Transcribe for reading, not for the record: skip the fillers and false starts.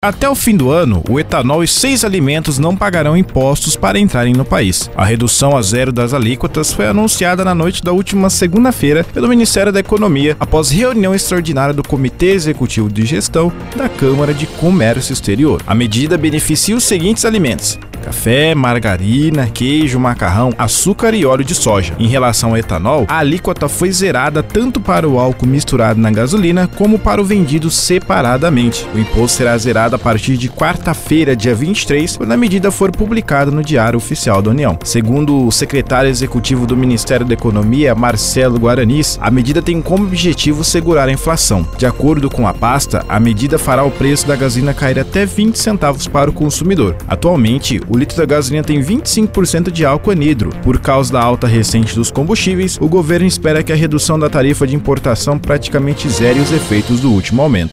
Até o fim do ano, o etanol e 6 alimentos não pagarão impostos para entrarem no país. A redução a zero das alíquotas foi anunciada na noite da última segunda-feira pelo Ministério da Economia, após reunião extraordinária do Comitê Executivo de Gestão da Câmara de Comércio Exterior. A medida beneficia os seguintes alimentos: café, margarina, queijo, macarrão, açúcar e óleo de soja. Em relação ao etanol, a alíquota foi zerada tanto para o álcool misturado na gasolina como para o vendido separadamente. O imposto será zerado a partir de quarta-feira, dia 23, quando a medida for publicada no Diário Oficial da União. Segundo o secretário executivo do Ministério da Economia, Marcelo Guaranis, a medida tem como objetivo segurar a inflação. De acordo com a pasta, a medida fará o preço da gasolina cair até 20 centavos para o consumidor. Atualmente, o litro da gasolina tem 25% de álcool anidro. Por causa da alta recente dos combustíveis, o governo espera que a redução da tarifa de importação praticamente zere os efeitos do último aumento.